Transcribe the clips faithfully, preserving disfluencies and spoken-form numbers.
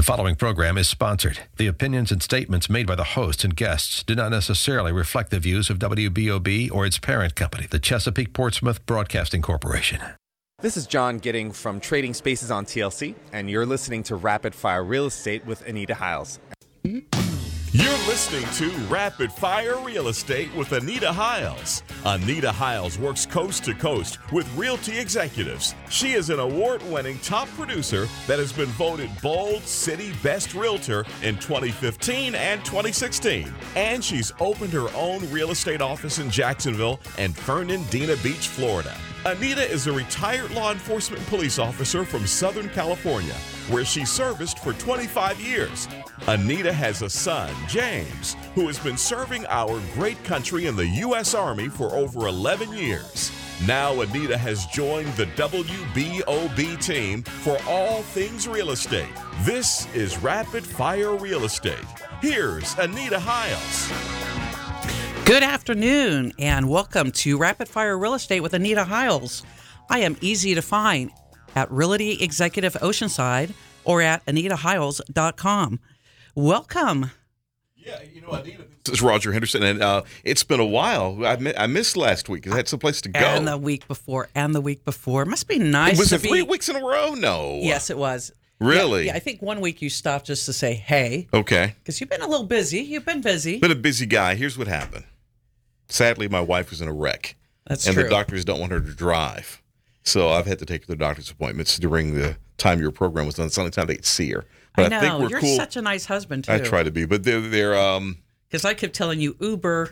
following program is sponsored. The opinions and statements made by the hosts and guests do not necessarily reflect the views of W B O B or its parent company, the Chesapeake Portsmouth Broadcasting Corporation. This is John Gidding from Trading Spaces on T L C, and you're listening to Rapid Fire Real Estate with Anita Hiles. You're listening to Rapid Fire Real Estate with Anita Hiles. Anita Hiles works coast to coast with Realty Executives. She is an award-winning top producer that has been voted Bold City Best Realtor in twenty fifteen and twenty sixteen. And she's opened her own real estate office in Jacksonville and Fernandina Beach, Florida. Anita is a retired law enforcement police officer from Southern California, where she serviced for twenty-five years. Anita has a son, James, who has been serving our great country in the U S Army for over eleven years. Now Anita has joined the W B O B team for all things real estate. This is Rapid Fire Real Estate. Here's Anita Hiles. Good afternoon, and welcome to Rapid Fire Real Estate with Anita Hiles. I am easy to find at Realty Executive Oceanside or at anita hiles dot com. Welcome. Yeah, you know, Anita, this is Roger Henderson, and uh, it's been a while. I, mi- I missed last week. I had someplace to go. And the week before, and the week before. It must be nice Was to it three be... weeks in a row? No. Yes, it was. Really? Yeah, yeah, I think one week you stopped just to say, hey. Okay. Because you've been a little busy. You've been busy. Been a busy guy. Here's what happened. Sadly, my wife was in a wreck. That's and true. And the doctors don't want her to drive. So I've had to take her to doctor's appointments during the time your program was done. It's the only time they could see her. But I know. I think we're You're cool. such a nice husband, too. I try to be. But they're, they're um... Because I kept telling you Uber.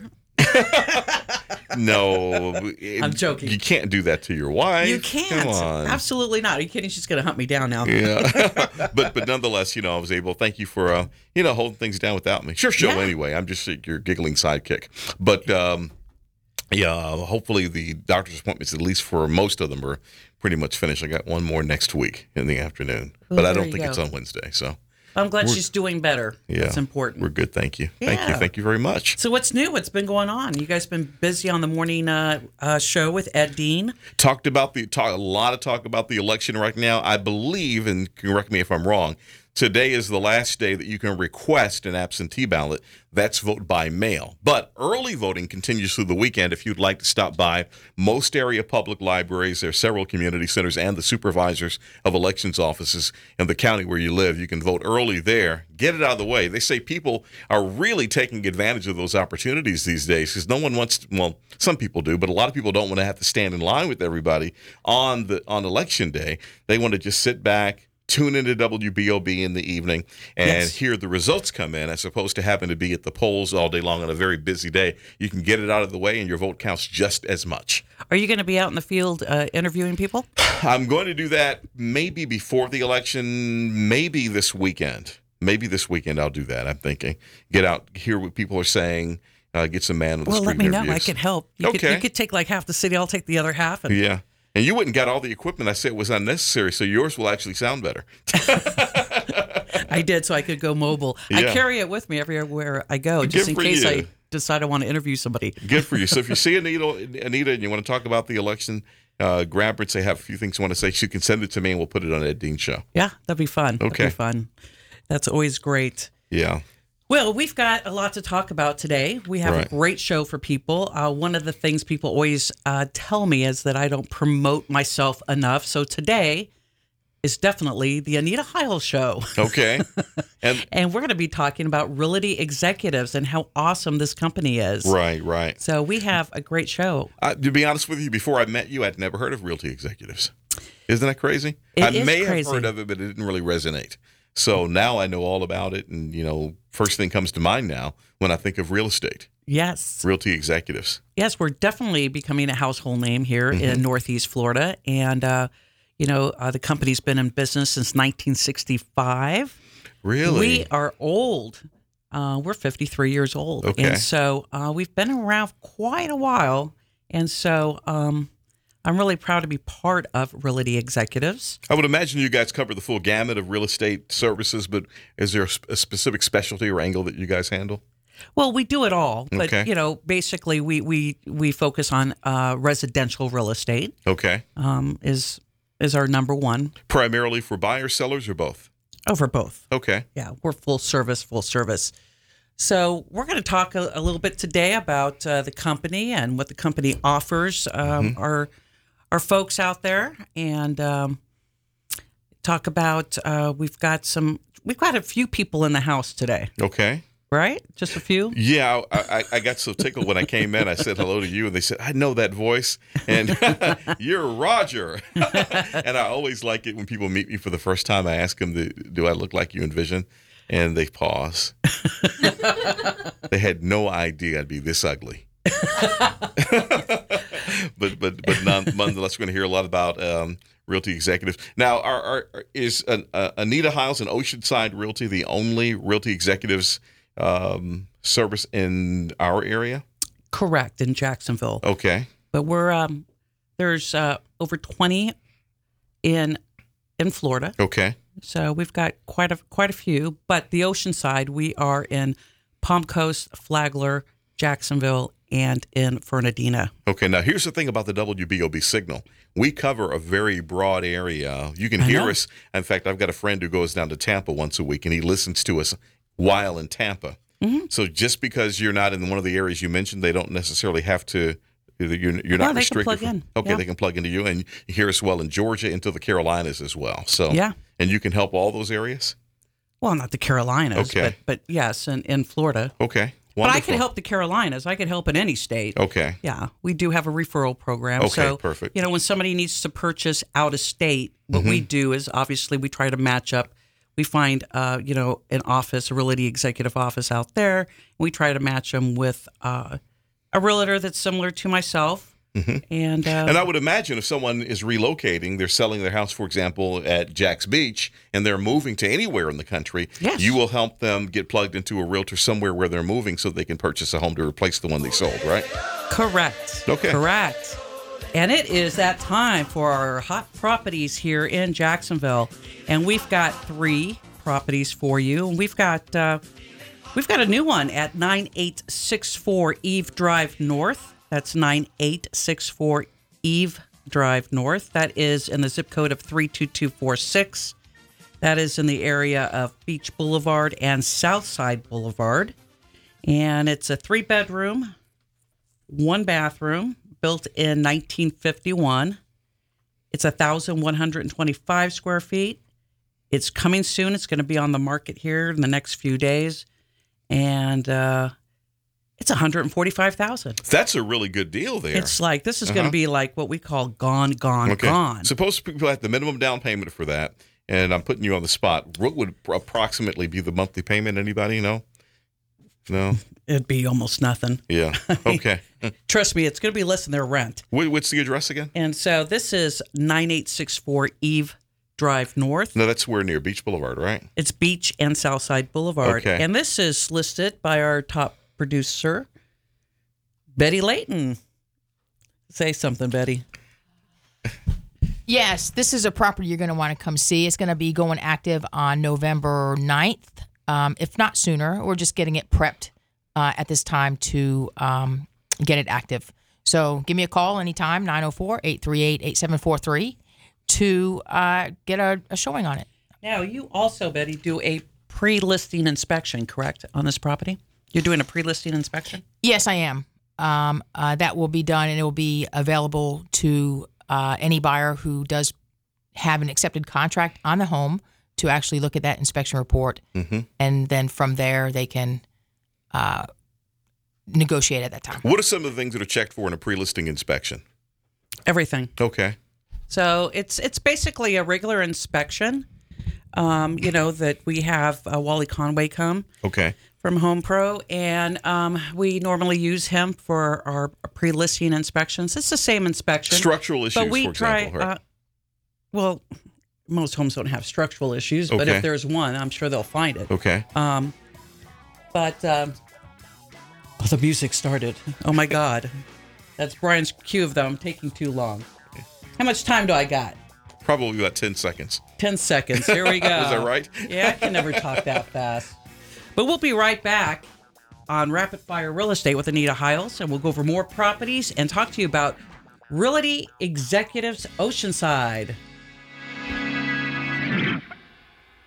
No. I'm joking. You can't do that to your wife. You can't. Come on. Absolutely not. Are you kidding? She's going to hunt me down now. Yeah. but but nonetheless, you know, I was able, thank you for, uh, you know, holding things down without me. Sure show Yeah. anyway. I'm just your giggling sidekick. But, um, yeah, hopefully the doctor's appointments, at least for most of them, are pretty much finished. I got one more next week in the afternoon. Well, but I there don't you think go. it's on Wednesday, so. I'm glad We're- she's doing better. Yeah. That's important. We're good, thank you. Thank you, Yeah. thank you very much. So what's new? What's been going on? You guys been busy on the morning uh, uh, show with Ed Dean. Talked about the talk, a lot of talk about the election right now. I believe, and correct me if I'm wrong, today is the last day that you can request an absentee ballot. That's vote by mail. But early voting continues through the weekend. If you'd like to stop by most area public libraries, there are several community centers and the supervisors of elections offices in the county where you live. You can vote early there. Get it out of the way. They say people are really taking advantage of those opportunities these days because no one wants to, well, some people do, but a lot of people don't want to have to stand in line with everybody on the on election day. They want to just sit back, tune into W B O B in the evening, and Yes. hear the results come in as opposed to having to be at the polls all day long on a very busy day. You can get it out of the way, and your vote counts just as much. Are you going to be out in the field uh, interviewing people? I'm going to do that maybe before the election, maybe this weekend. Maybe this weekend I'll do that, I'm thinking. Get out, hear what people are saying, uh, get some man on the Well, street let me know. I interviews. can help. You Okay. Could, you could take like half the city. I'll take the other half. And Yeah. And you wouldn't got all the equipment I said was unnecessary, so yours will actually sound better. I did, so I could go mobile. I Yeah. carry it with me everywhere I go, just Good in for case you. I decide I want to interview somebody. Good for you. So if you see Anita, Anita and you want to talk about the election, uh, grab her and say, have a few things you want to say. She can send it to me, and we'll put it on Ed Dean's show. Yeah, that'd be fun. Okay. That'd be fun. That's always great. Yeah. Well, we've got a lot to talk about today. We have Right. a great show for people. Uh, one of the things people always uh, tell me is that I don't promote myself enough. So today is definitely the Anita Hiles Show. Okay. And And we're going to be talking about Realty Executives and how awesome this company is. right, right. So we have a great show. Uh, to be honest with you, before I met you, I'd never heard of Realty Executives. Isn't that crazy? It I is may crazy. have heard of it, but it didn't really resonate. So now I know all about it, and you know, first thing comes to mind now when I think of real estate. Yes. Realty Executives. Yes, we're definitely becoming a household name here Mm-hmm. in Northeast Florida. And, uh, you know, uh, the company's been in business since nineteen sixty-five. Really? We are old. Uh, we're fifty-three years old. Okay. And so uh, we've been around quite a while. And so um, I'm really proud to be part of Realty Executives. I would imagine you guys cover the full gamut of real estate services, but is there a, sp- a specific specialty or angle that you guys handle? Well, we do it all, but Okay. you know, basically, we we we focus on uh, residential real estate. Okay. Um, is is our number one. Primarily for buyers, sellers, or both? Over both. Okay. Yeah, we're full service, full service. So we're going to talk a, a little bit today about uh, the company and what the company offers um, mm-hmm. our our folks out there, and um, talk about uh, we've got some we've got a few people in the house today. Okay. Right? Just a few? Yeah, I, I, I got so tickled when I came in. I said hello to you, and they said, I know that voice, and you're Roger. And I always like it when people meet me for the first time. I ask them, do I look like you in vision? And they pause. They had no idea I'd be this ugly. but but but nonetheless, we're going to hear a lot about um, Realty Executives. Now, are, are, is uh, uh, Anita Hiles and Oceanside Realty the only Realty Executives um, service in our area? Correct, in Jacksonville. Okay. But we're um, there's uh, over twenty in in Florida. Okay. So we've got quite a quite a few, but the Oceanside, we are in Palm Coast, Flagler, Jacksonville, and in Fernandina. Okay, now here's the thing about the W B O B signal. We cover a very broad area. You can I hear know. us. In fact, I've got a friend who goes down to Tampa once a week, and he listens to us while in Tampa. Mm-hmm. So just because you're not in one of the areas you mentioned, they don't necessarily have to. You're, you're not no, they restricted. Can plug in. From, okay, yeah. they can plug into you, and you hear us well in Georgia, into the Carolinas as well. So yeah. And you can help all those areas? Well, not the Carolinas, okay. but, but yes, in, in Florida. Okay, wonderful. But I can help the Carolinas. I can help in any state. Okay. Yeah, we do have a referral program. Okay, so, perfect. You know, when somebody needs to purchase out of state, what mm-hmm. we do is obviously we try to match up. We find, uh, you know, an office, a realty executive office out there. And we try to match them with uh, a realtor that's similar to myself. Mm-hmm. And uh, and I would imagine if someone is relocating, they're selling their house, for example, at Jack's Beach, and they're moving to anywhere in the country, yes. you will help them get plugged into a realtor somewhere where they're moving so they can purchase a home to replace the one they sold, right? Correct. Okay. Correct. And it is that time for our hot properties here in Jacksonville. And we've got three properties for you. And we've got, uh, we've got a new one at nine eight six four Eve Drive North. That's nine eight six four Eve Drive North. That is in the zip code of three two two four six. That is in the area of Beach Boulevard and Southside Boulevard. And it's a three-bedroom, one bathroom, built in nineteen fifty-one. It's one thousand one hundred twenty-five square feet. It's coming soon. It's going to be on the market here in the next few days. And uh it's one hundred forty-five thousand dollars. That's a really good deal there. It's like, this is uh-huh. going to be like what we call gone, gone, okay. gone. Suppose people have the minimum down payment for that, and I'm putting you on the spot. What would approximately be the monthly payment? Anybody know? No? It'd be almost nothing. Yeah. Okay. Trust me, it's going to be less than their rent. What's the address again? And so this is nine eight six four Eve Drive North. No, that's where near Beach Boulevard, right? It's Beach and Southside Boulevard. Okay. And this is listed by our top producer, Betty Layton. Say something, Betty. Yes, this is a property you're going to want to come see. It's going to be going active on November ninth, um, if not sooner. We're just getting it prepped uh, at this time to um, get it active. So give me a call anytime, nine oh four, eight three eight, eight seven four three, to uh, get a, a showing on it. Now, you also, Betty, do a pre-listing inspection, correct, on this property? You're doing a pre-listing inspection? Yes, I am. Um, uh, that will be done, and it will be available to uh, any buyer who does have an accepted contract on the home to actually look at that inspection report. Mm-hmm. And then from there, they can uh, negotiate at that time. What are some of the things that are checked for in a pre-listing inspection? Everything. Okay. So it's it's basically a regular inspection, um, you know, that we have uh, Wally Conway come. Okay. From Home Pro, and um, we normally use him for our pre-listing inspections. It's the same inspection. Structural issues, but we for try, example, right? Uh, well, most homes don't have structural issues, but Okay. if there's one, I'm sure they'll find it. Okay. Um, but um, oh, the music started. Oh, my God. That's Brian's cue of them taking too long. How much time do I got? Probably about ten seconds. ten seconds. Here we go. Is that right? Yeah, I can never talk that fast. But we'll be right back on Rapid Fire Real Estate with Anita Hiles, and we'll go over more properties and talk to you about Realty Executives Oceanside.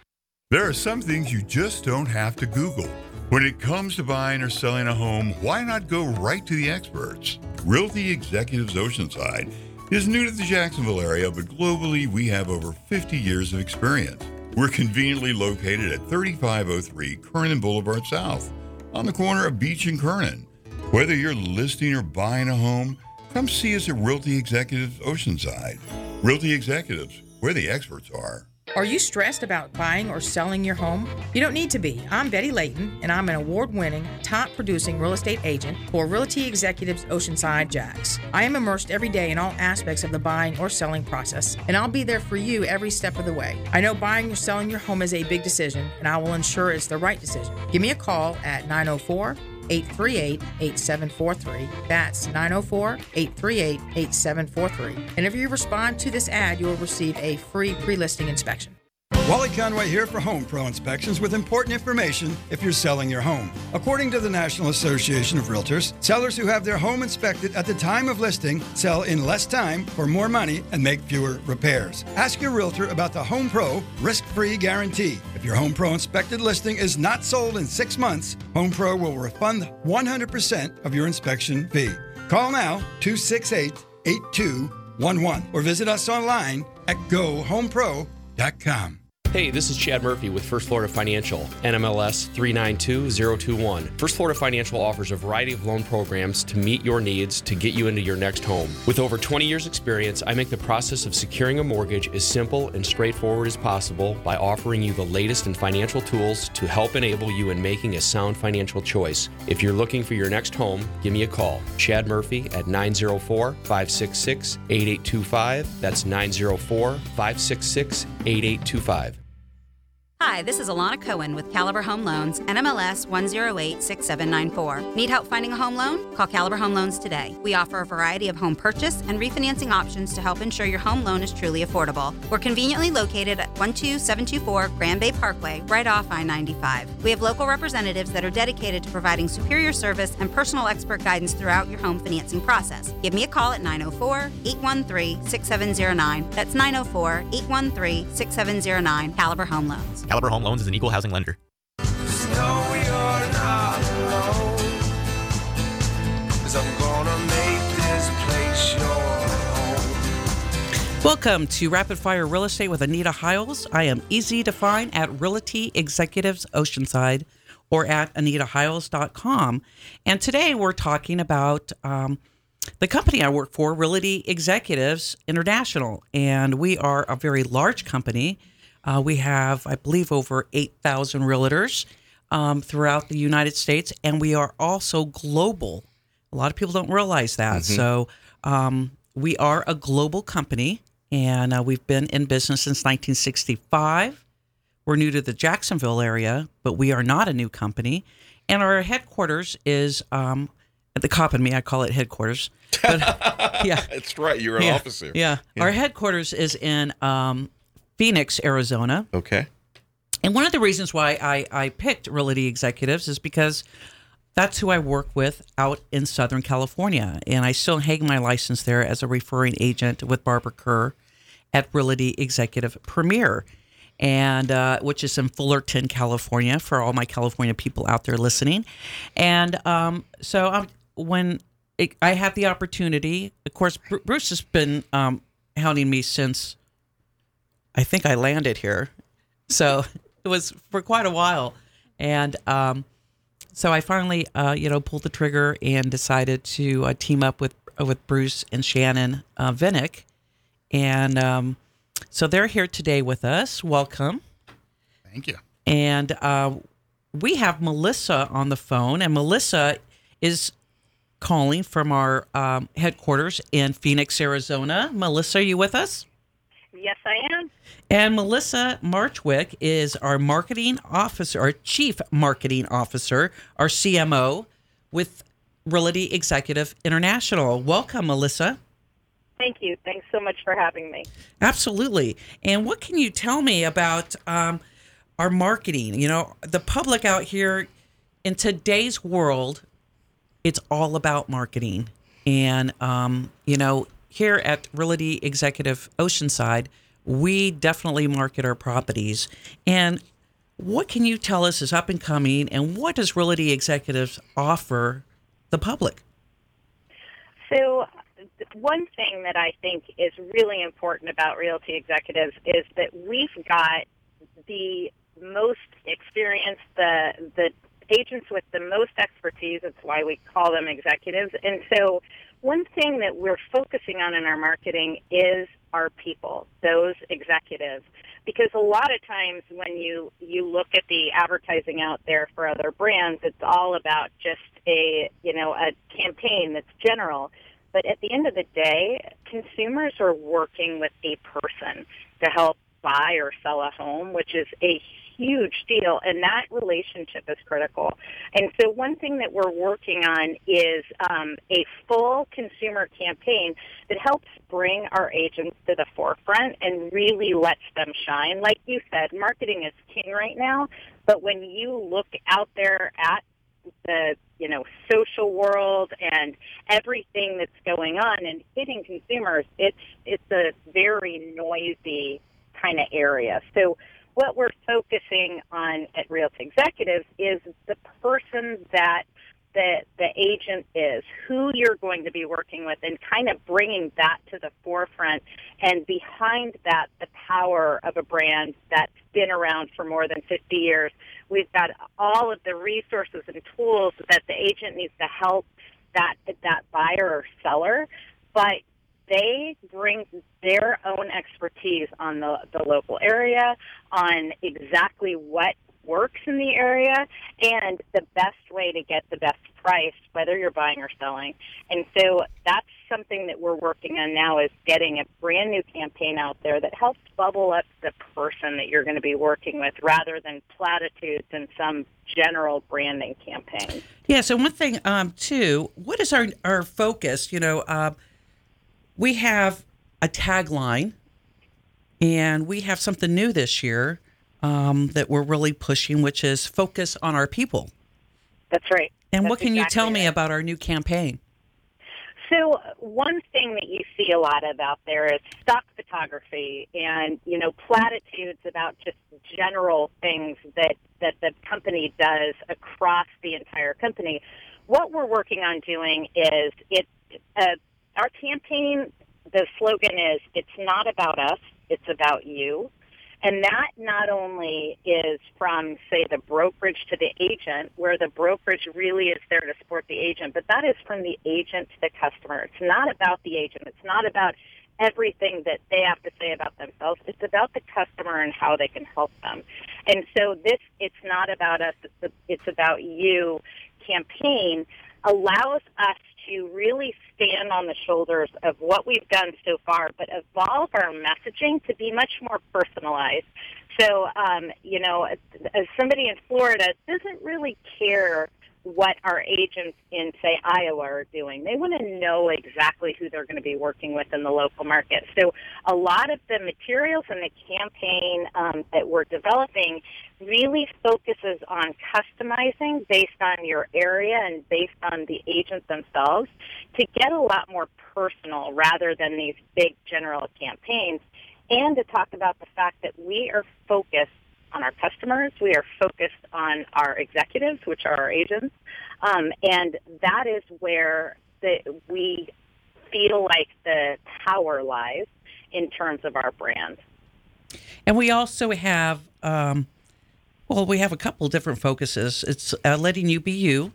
There are some things you just don't have to Google. When it comes to buying or selling a home, why not go right to the experts? Realty Executives Oceanside is new to the Jacksonville area, but globally we have over fifty years of experience. We're conveniently located at thirty-five oh three Kernan Boulevard South, on the corner of Beach and Kernan. Whether you're listing or buying a home, come see us at Realty Executives Oceanside. Realty Executives, where the experts are. Are you stressed about buying or selling your home? You don't need to be. I'm Betty Layton, and I'm an award-winning, top-producing real estate agent for Realty Executives Oceanside Jacks. I am immersed every day in all aspects of the buying or selling process, and I'll be there for you every step of the way. I know buying or selling your home is a big decision, and I will ensure it's the right decision. Give me a call at nine oh four, eight three eight, eight seven four three. That's nine oh four, eight three eight, eight seven four three. And if you respond to this ad, you will receive a free pre-listing inspection. Wally Conway here for Home Pro Inspections with important information if you're selling your home. According to the National Association of Realtors, sellers who have their home inspected at the time of listing sell in less time for more money and make fewer repairs. Ask your realtor about the Home Pro risk-free guarantee. If your Home Pro inspected listing is not sold in six months, Home Pro will refund one hundred percent of your inspection fee. Call now, two six eight, eight two one one, or visit us online at go home pro dot com. Hey, this is Chad Murphy with First Florida Financial, N M L S three nine two zero two one. First Florida Financial offers a variety of loan programs to meet your needs to get you into your next home. With over twenty years experience, I make the process of securing a mortgage as simple and straightforward as possible by offering you the latest in financial tools to help enable you in making a sound financial choice. If you're looking for your next home, give me a call. Chad Murphy at nine oh four, five six six, eight eight two five. That's nine oh four, five six six, eight eight two five. Hi, this is Alana Cohen with Caliber Home Loans, N M L S one oh eight six seven nine four. Need help finding a home loan? Call Caliber Home Loans today. We offer a variety of home purchase and refinancing options to help ensure your home loan is truly affordable. We're conveniently located at one two seven two four Grand Bay Parkway, right off I ninety-five. We have local representatives that are dedicated to providing superior service and personal expert guidance throughout your home financing process. Give me a call at nine oh four, eight one three, six seven oh nine. That's nine oh four, eight one three, six seven oh nine. Caliber Home Loans. Caliber Home Loans is an equal housing lender. Welcome to Rapid Fire Real Estate with Anita Hiles. I am easy to find at Realty Executives Oceanside or at anita hiles dot com. And today we're talking about um, the company I work for, Realty Executives International. And we are a very large company. Uh, we have, I believe, over eight thousand realtors um, throughout the United States, and we are also global. A lot of people don't realize that. Mm-hmm. So um, we are a global company, and uh, we've been in business since nineteen sixty-five. We're new to the Jacksonville area, but we are not a new company. And our headquarters is um, at the cop in me. I call it headquarters. But, yeah, that's right. You're an yeah, officer. Yeah. yeah, our headquarters is in Um, Phoenix, Arizona. Okay. And one of the reasons why I, I picked Realty Executives is because that's who I work with out in Southern California. And I still hang my license there as a referring agent with Barbara Kerr at Realty Executive Premier, and uh, which is in Fullerton, California, for all my California people out there listening. And um, so um, when it, I had the opportunity, of course, Bruce has been um, hounding me since I think I landed here. So it was for quite a while. And um, so I finally, uh, you know, pulled the trigger and decided to uh, team up with uh, with Bruce and Shannon uh, Vinnick. And um, so they're here today with us. Welcome. Thank you. And uh, we have Melissa on the phone. And Melissa is calling from our um, headquarters in Phoenix, Arizona. Melissa, are you with us? Yes, I am. And Melissa Marchwick is our marketing officer, our chief marketing officer, our C M O with Realty Executive International. Welcome, Melissa. Thank you. Thanks so much for having me. Absolutely. And what can you tell me about um, our marketing? You know, the public out here in today's world, it's all about marketing. And, um, you know, here at Realty Executive Oceanside, we definitely market our properties. And What can you tell us is up and coming, and what does Realty Executives offer the public? So one thing that I think is really important about Realty Executives is that we've got the most experience, the the agents with the most expertise. That's why we call them executives. And so one thing that we're focusing on in our marketing is our people, those executives. Because a lot of times when you, you look at the advertising out there for other brands, it's all about just a, you know, a campaign that's general. But at the end of the day, consumers are working with a person to help buy or sell a home, which is a huge deal, and that relationship is critical. And so one thing that we're working on is um, a full consumer campaign that helps bring our agents to the forefront and really lets them shine. Like you said, marketing is king right now, but when you look out there at the, you know, social world and everything that's going on and hitting consumers, it's it's a very noisy kind of area. So what we're focusing on at Realty Executives is the person that the the agent is, who you're going to be working with, and kind of bringing that to the forefront. And behind that, the power of a brand that's been around for more than fifty years. We've got all of the resources and tools that the agent needs to help that that buyer or seller, but they bring their own expertise on the, the local area, on exactly what works in the area, and the best way to get the best price, whether you're buying or selling. And so that's something that we're working on now, is getting a brand new campaign out there that helps bubble up the person that you're going to be working with rather than platitudes and some general branding campaign. Yeah, so one thing, um, too, what is our, our focus? You know, uh, we have a tagline, and we have something new this year um, that we're really pushing, which is focus on our people. That's right. And That's what can exactly you tell me right. about our new campaign? So one thing that you see a lot of out there is stock photography and, you know, platitudes about just general things that, that the company does across the entire company. What we're working on doing is it, uh, our campaign, the slogan is, it's not about us, it's about you. And that not only is from, say, the brokerage to the agent, where the brokerage really is there to support the agent, but that is from the agent to the customer. It's not about the agent. It's not about everything that they have to say about themselves. It's about the customer and how they can help them. And so this, it's not about us, it's, a, it's about you campaign allows us to really stand on the shoulders of what we've done so far, but evolve our messaging to be much more personalized. So, um, you know, as, as somebody in Florida doesn't really care what our agents in, say, Iowa are doing. They want to know exactly who they're going to be working with in the local market. So a lot of the materials in the campaign um, that we're developing really focuses on customizing based on your area and based on the agents themselves to get a lot more personal rather than these big general campaigns, and to talk about the fact that we are focused on our customers. We are focused on our executives, which are our agents, um, and that is where the, we feel like the power lies in terms of our brand. And we also have, um, well, we have a couple different focuses. It's uh, letting you be you,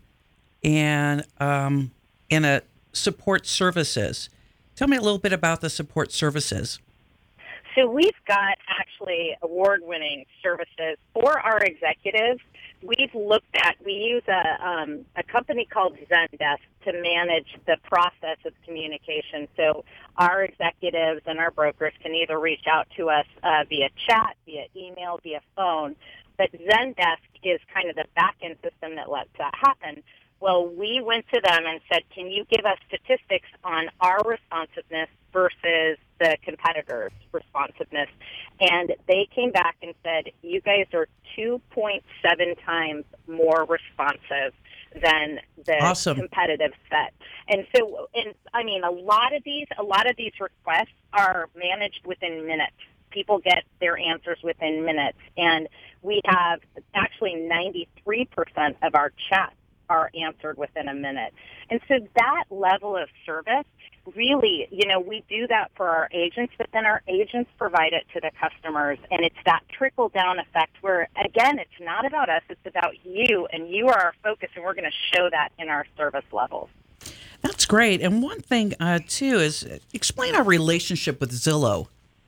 and um, and a support services. Tell me a little bit about the support services. So we've got actually award-winning services for our executives. We've looked at, we use a, um, a company called Zendesk to manage the process of communication. So our executives and our brokers can either reach out to us uh, via chat, via email, via phone. But Zendesk is kind of the back-end system that lets that happen. Well, we went to them and said, can you give us statistics on our responsiveness versus the competitors' responsiveness? And they came back and said, you guys are two point seven times more responsive than the Awesome. competitive set. And so, and I mean, a lot of these, a lot of these requests are managed within minutes. people get their answers within minutes. And we have actually ninety-three percent of our chats are answered within a minute. And so that level of service, really, you know, we do that for our agents, but then our agents provide it to the customers. And it's that trickle-down effect where, again, it's not about us, it's about you, and you are our focus, and we're going to show that in our service levels. That's great. And one thing, uh, too, is explain our relationship with Zillow.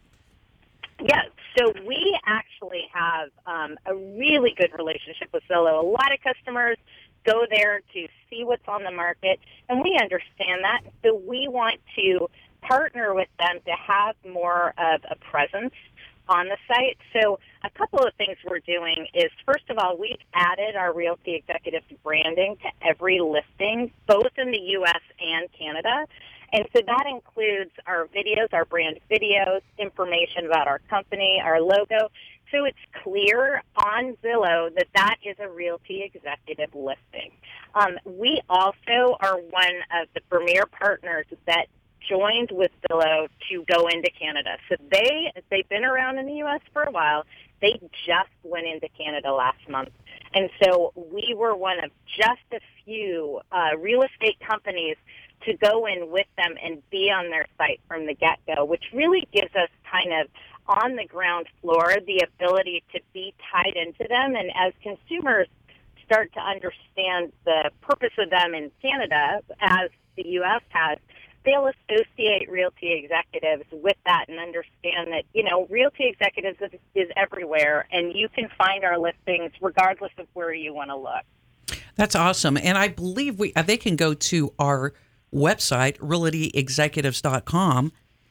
Yeah, so we actually have um, a really good relationship with Zillow. A lot of customers go there to see what's on the market, and we understand that. So we want to partner with them to have more of a presence on the site. So a couple of things we're doing is, first of all, we've added our Realty Executive branding to every listing, both in the U S and Canada. And so that includes our videos, our brand videos, information about our company, our logo. So it's clear on Zillow that that is a Realty Executive listing. Um, we also are one of the premier partners that joined with Zillow to go into Canada. So they, they've been around in the U S for a while. They just went into Canada last month. And so we were one of just a few uh, real estate companies to go in with them and be on their site from the get-go, which really gives us kind of on the ground floor the ability to be tied into them. And as consumers start to understand the purpose of them in Canada, as the U S has, they'll associate Realty Executives with that and understand that, you know, Realty Executives is, is everywhere, and you can find our listings regardless of where you want to look. That's awesome. And I believe we uh, they can go to our website, realty executives dot com,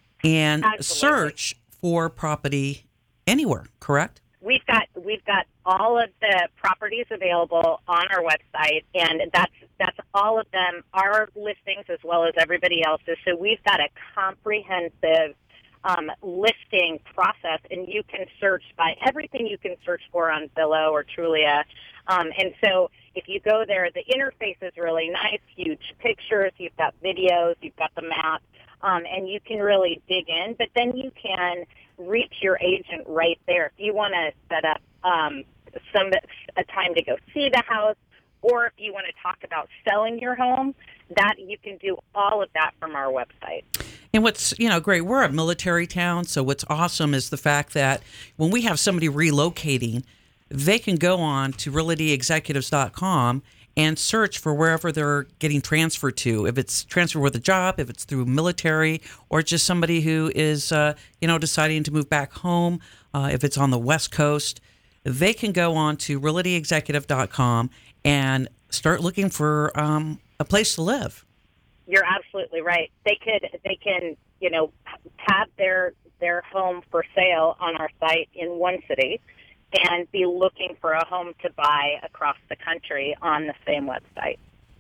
and Absolutely. search for property anywhere, correct? We've got we've got all of the properties available on our website, and that's that's all of them, our listings as well as everybody else's. So we've got a comprehensive um, listing process, and you can search by everything you can search for on Zillow or Trulia. Um, and so if you go there, the interface is really nice, huge pictures, you've got videos, you've got the map, um, and you can really dig in. But then you can reach your agent right there. If you want to set up um, some a time to go see the house, or if you want to talk about selling your home, that you can do all of that from our website. And what's, you know, great, we're a military town, so what's awesome is the fact that when we have somebody relocating, they can go on to realty executives dot com and search for wherever they're getting transferred to. If it's transferred with a job, if it's through military, or just somebody who is, uh, you know, deciding to move back home, uh, if it's on the West Coast, they can go on to realty executive dot com and start looking for um, a place to live. You're absolutely right. They could, they can, you know, have their their home for sale on our site in one city, and be looking for a home to buy across the country on the same website.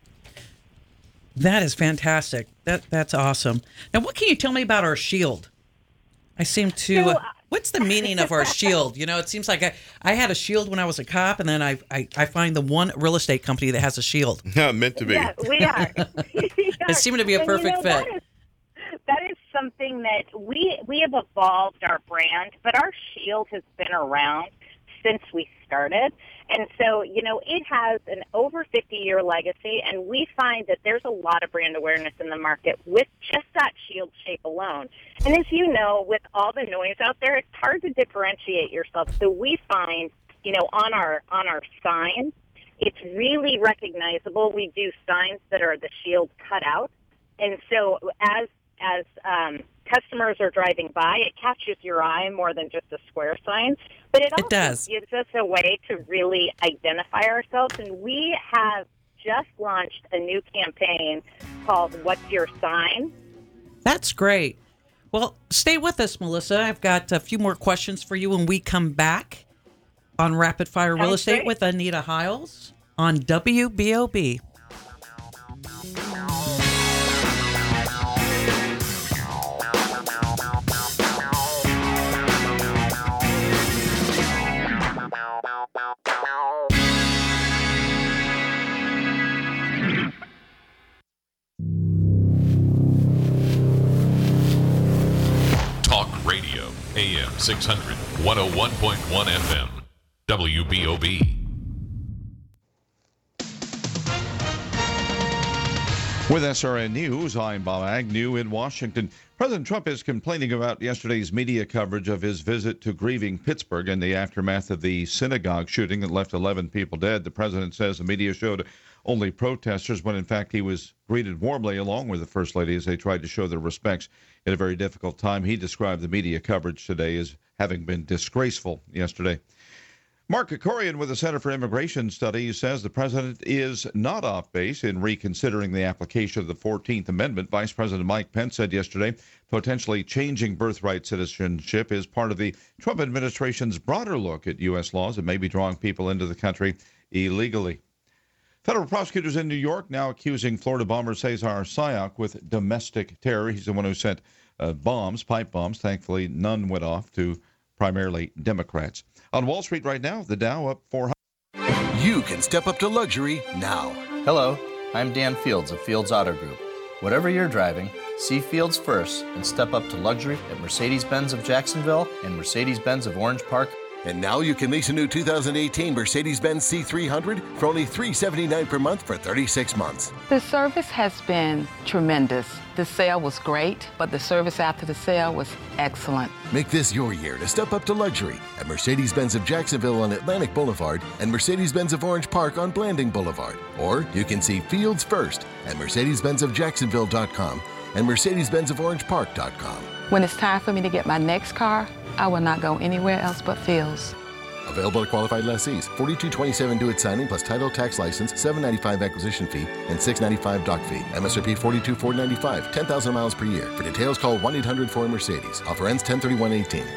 That is fantastic. That that's awesome. Now, what can you tell me about our shield? I seem to. So, uh, uh, what's the meaning of our shield? You know, it seems like I, I had a shield when I was a cop, and then I I, I find the one real estate company that has a shield. Yeah, meant to be. Yeah, we are. we are. It seemed to be a And, perfect you know, fit. That is, that is something that we we have evolved our brand, but our shield has been around since we started. And so, you know, it has an over fifty-year legacy, and we find that there's a lot of brand awareness in the market with just that shield shape alone. And as you know, with all the noise out there, it's hard to differentiate yourself. So we find, you know, on our on our signs, it's really recognizable. We do signs that are the shield cut out. And so as as um, customers are driving by, it catches your eye more than just a square sign. But it also It does. gives us a way to really identify ourselves. And we have just launched a new campaign called What's Your Sign? That's great. Well, stay with us, Melissa. I've got a few more questions for you when we come back on Rapid Fire Real Sounds Estate great. with Anita Hiles on W B O B. Talk Radio, A M six hundred, one oh one point one F M. W B O B. With S R N News, I'm Bob Agnew in Washington. President Trump is complaining about yesterday's media coverage of his visit to grieving Pittsburgh in the aftermath of the synagogue shooting that left eleven people dead. The president says the media showed only protesters when, in fact, he was greeted warmly along with the First Lady as they tried to show their respects at a very difficult time. He described the media coverage today as having been disgraceful yesterday. Mark Krikorian with the Center for Immigration Studies says the president is not off base in reconsidering the application of the fourteenth Amendment. Vice President Mike Pence said yesterday potentially changing birthright citizenship is part of the Trump administration's broader look at U S laws that may be drawing people into the country illegally. Federal prosecutors in New York now accusing Florida bomber Cesar Sayoc with domestic terror. He's the one who sent uh, bombs, pipe bombs. Thankfully, none went off to primarily Democrats. On Wall Street right now, the Dow up four hundred. You can step up to luxury now. Hello, I'm Dan Fields of Fields Auto Group. Whatever you're driving, see Fields first and step up to luxury at Mercedes-Benz of Jacksonville and Mercedes-Benz of Orange Park. And now you can lease a new two thousand eighteen Mercedes-Benz C three hundred for only three hundred seventy-nine dollars per month for thirty-six months. The service has been tremendous. The sale was great, but the service after the sale was excellent. Make this your year to step up to luxury at Mercedes-Benz of Jacksonville on Atlantic Boulevard and Mercedes-Benz of Orange Park on Blanding Boulevard. Or you can see Fields first at Mercedes Benz of Jacksonville dot com and Mercedes Benz of Orange Park dot com. When it's time for me to get my next car, I will not go anywhere else but Fields. Available to qualified lessees. forty-two twenty-seven due at signing plus title, tax license, seven ninety-five acquisition fee, and six ninety-five dock fee. M S R P forty-two four ninety-five, ten thousand miles per year. For details, call one eight hundred four Mercedes. Offer ends ten thirty-one eighteen.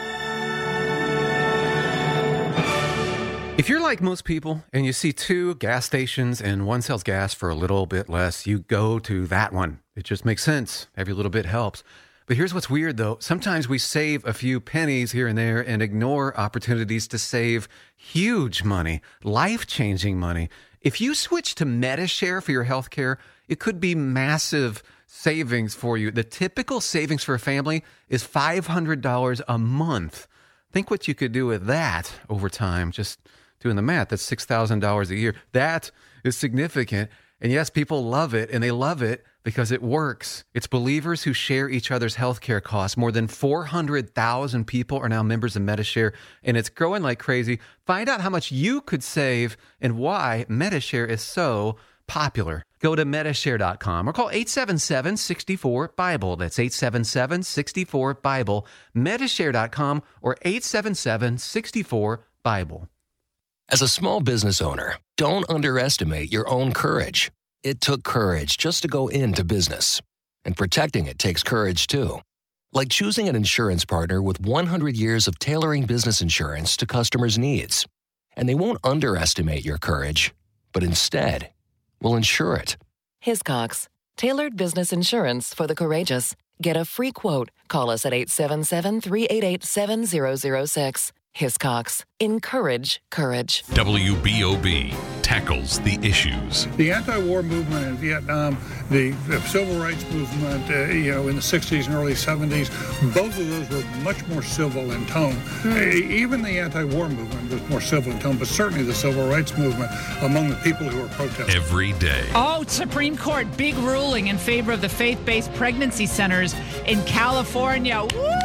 If you're like most people and you see two gas stations and one sells gas for a little bit less, you go to that one. It just makes sense. Every little bit helps. But here's what's weird, though. Sometimes we save a few pennies here and there and ignore opportunities to save huge money, life-changing money. If you switch to Medi-Share for your health care, it could be massive savings for you. The typical savings for a family is five hundred dollars a month. Think what you could do with that over time. Just doing the math, that's six thousand dollars a year. That is significant. And yes, people love it, and they love it because it works. It's believers who share each other's healthcare costs. More than four hundred thousand people are now members of Medi-Share, and it's growing like crazy. Find out how much you could save and why Medi-Share is so popular. Go to Medi-Share dot com or call eight seven seven, six four, Bible. That's eight seven seven, six four, Bible. Medi-Share dot com or eight seven seven, six four, Bible. As a small business owner, don't underestimate your own courage. It took courage just to go into business. And protecting it takes courage too. Like choosing an insurance partner with one hundred years of tailoring business insurance to customers' needs. And they won't underestimate your courage, but instead will insure it. Hiscox, tailored business insurance for the courageous. Get a free quote. Call us at eight seven seven, three eight eight, seven zero zero six. Hiscox. Encourage courage. W B O B tackles the issues. The anti-war movement in Vietnam, the, the civil rights movement, uh, you know, in the sixties and early seventies, both of those were much more civil in tone. Mm. Uh, even the anti-war movement was more civil in tone, but certainly the civil rights movement among the people who were protesting. Every day. Oh, Supreme Court, big ruling in favor of the faith-based pregnancy centers in California.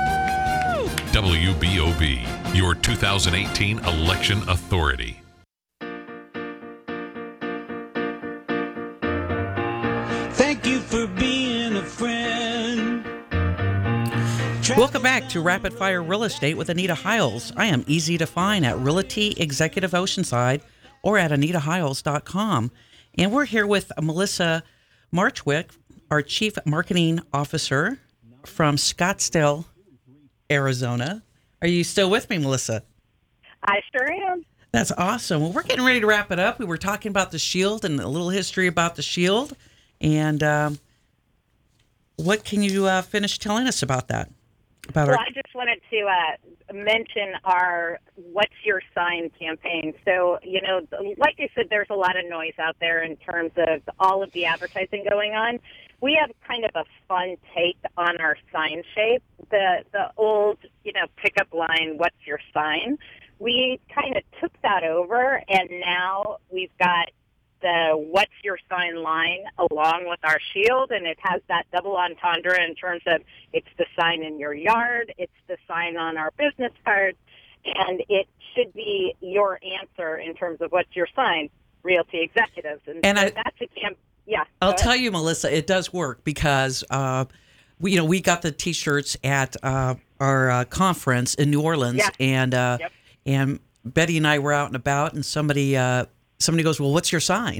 Woo! W B O B, your two thousand eighteen election authority. Thank you for being a friend. Welcome back to Rapid Fire Real Estate with Anita Hiles. I am easy to find at Realty Executive Oceanside or at anita hiles dot com. And we're here with Melissa Marchwick, our Chief Marketing Officer from Scottsdale, Arizona. Are you still with me, Melissa? I sure am. That's awesome. Well, we're getting ready to wrap it up. We were talking about the Shield and a little history about the Shield. And um, what can you uh, finish telling us about that? About well, our- I just wanted to uh, mention our What's Your Sign campaign. So, you know, like I said, there's a lot of noise out there in terms of all of the advertising going on. we have kind of a fun take on our sign shape. The the old, you know, pickup line, "What's your sign?" We kind of took that over, and now we've got the "What's your sign" line along with our shield, and it has that double entendre in terms of it's the sign in your yard, it's the sign on our business cards, and it should be your answer in terms of what's your sign, Realty Executives. And, And so I- that's a camp. Yeah. I'll go tell ahead. you, Melissa, it does work because uh, we, you know, we got the T-shirts at uh, our uh, conference in New Orleans, Yeah. and uh, Yep. and Betty and I were out and about, and somebody uh, somebody goes, "Well, what's your sign?"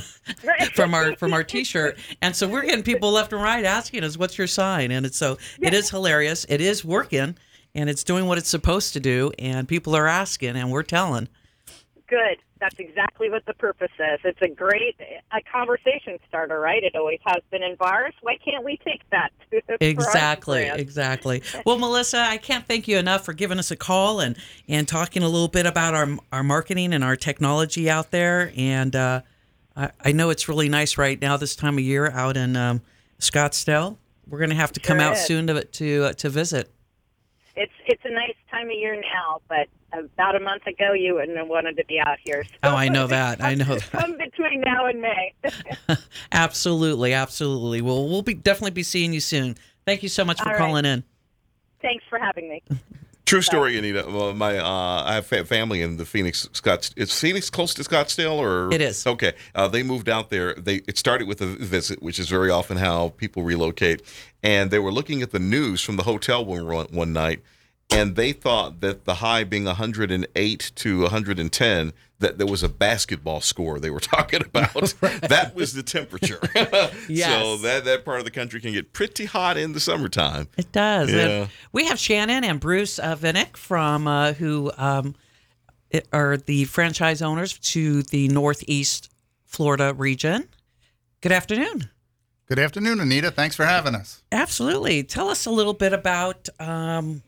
from our from our T-shirt, and so we're getting people left and right asking us, "What's your sign?" And it's so it is hilarious. It is working, and it's doing what it's supposed to do, and people are asking, and we're telling. Good. That's exactly what the purpose is. It's a great a conversation starter, right? It always has been in bars. Why can't we take that? to- for our Exactly, brand? exactly. Well, Melissa, I can't thank you enough for giving us a call and, and talking a little bit about our our marketing and our technology out there. And uh, I, I know it's really nice right now this time of year out in um, Scottsdale. We're going to have to come Sure out is. soon to to uh, to visit. It's it's a nice time of year now, but about a month ago you wouldn't have wanted to be out here. So Oh, I know that. I know that. come between now and May. Absolutely, absolutely. Well, we'll be definitely be seeing you soon. Thank you so much for All right. calling in. Thanks for having me. True story, Anita. Well, my uh, I have fa- family in the Phoenix, Scotts. Is Phoenix close to Scottsdale, or It is. Okay, uh, they moved out there. They it started with a visit, which is very often how people relocate. And they were looking at the news from the hotel one one night, and they thought that the high being one hundred eight to one hundred ten, that there was a basketball score they were talking about. That was the temperature. Yes. So that that part of the country can get pretty hot in the summertime. It does. Yeah. And we have Shannon and Bruce uh, Vinnick from uh, who um, it- are the franchise owners to the Northeast Florida region. Good afternoon. Good afternoon, Anita. Thanks for having us. Absolutely. Tell us a little bit about, um,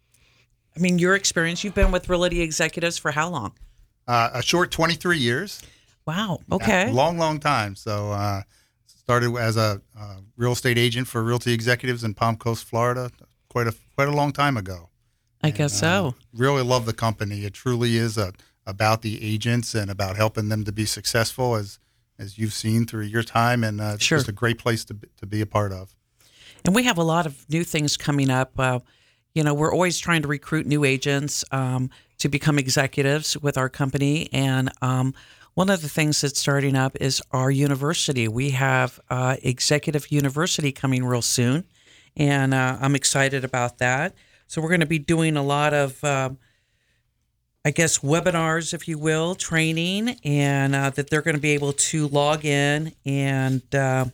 I mean, your experience. You've been with Realty Executives for how long? Uh, a short twenty-three years. Wow. Okay. Yeah, long, long time. So uh, started as a uh, real estate agent for Realty Executives in Palm Coast, Florida, quite a quite a long time ago. I guess so. Really love the company. It truly is a, about the agents and about helping them to be successful, as as you've seen through your time, and uh, it's Sure. just a great place to be, to be a part of. And we have a lot of new things coming up. Uh, you know, we're always trying to recruit new agents um, to become executives with our company. And um, one of the things that's starting up is our university. We have uh, Executive University coming real soon, and uh, I'm excited about that. So we're going to be doing a lot of, um, I guess, webinars, if you will, training, and uh, that they're going to be able to log in and uh,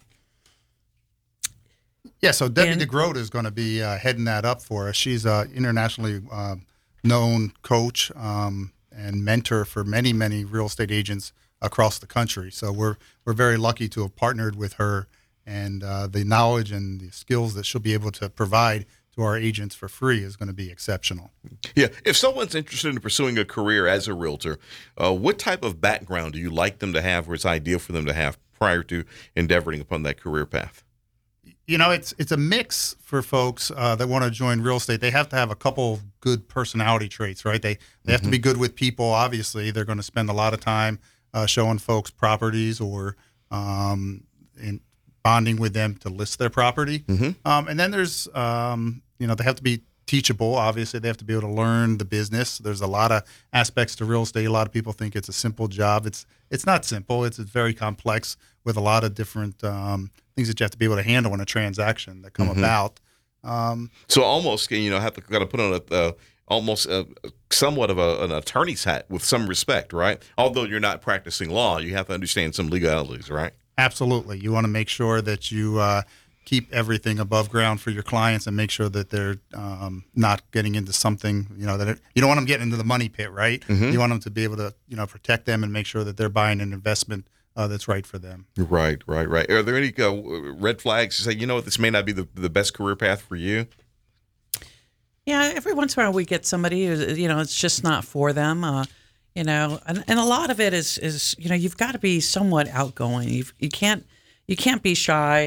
Yeah, so Debbie And- DeGroat is going to be uh, heading that up for us. She's an internationally uh, known coach um, and mentor for many, many real estate agents across the country. So we're we're very lucky to have partnered with her, and uh, the knowledge and the skills that she'll be able to provide to our agents for free is going to be exceptional. Yeah. If someone's interested in pursuing a career as a realtor, uh, what type of background do you like them to have, or it's ideal for them to have prior to endeavoring upon that career path? You know, it's it's a mix for folks uh, that want to join real estate. They have to have a couple of good personality traits, right? They they have to be good with people. Obviously, they're going to spend a lot of time uh, showing folks properties or um, in bonding with them to list their property. Um, and then there's, um, you know, they have to be teachable. Obviously, they have to be able to learn the business. There's a lot of aspects to real estate. A lot of people think it's a simple job. It's it's not simple. It's, it's very complex with a lot of different um, things that you have to be able to handle in a transaction that come Mhm. about. Um, So almost, you know, have to kind of put on a uh, almost a, somewhat of a, an attorney's hat with some respect, right? Although you're not practicing law, you have to understand some legalities, right? Absolutely. You want to make sure that you uh, keep everything above ground for your clients and make sure that they're um, not getting into something, you know, that it, you don't want them getting into the money pit, right? Mhm. You want them to be able to, you know, protect them and make sure that they're buying an investment uh, that's right for them. Right, right, right. Are there any uh, red flags to say, you know what, this may not be the, the best career path for you? Yeah, every once in a while we get somebody who, you know, it's just not for them. Uh, you know, and, and a lot of it is is you know you've got to be somewhat outgoing. You you can't you can't be shy.